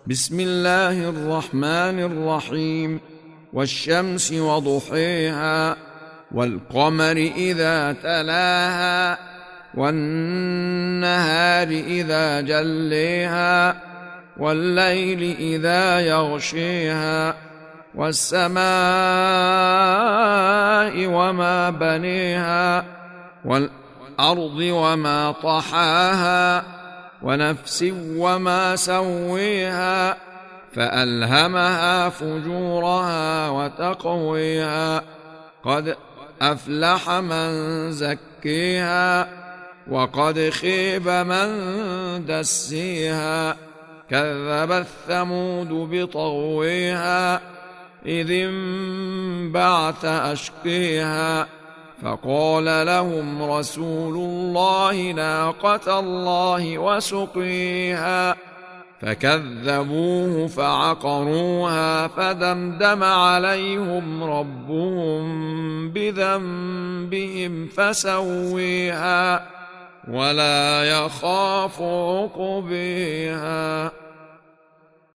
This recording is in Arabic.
بسم الله الرحمن الرحيم. والشمس وضحيها والقمر إذا تلاها والنهار إذا جليها والليل إذا يغشيها والسماء وما بنيها والأرض وما طحاها ونفس وما سويها فألهمها فجورها وتقويها قد أفلح من زكيها وقد خيب من دسيها كذبت ثمود بطغويها إذ انبعث أشقيها فقال لهم رسول الله ناقة الله وسقيها فكذبوه فعقروها فدمدم عليهم ربهم بذنبهم فسويها ولا يخاف عقبيها.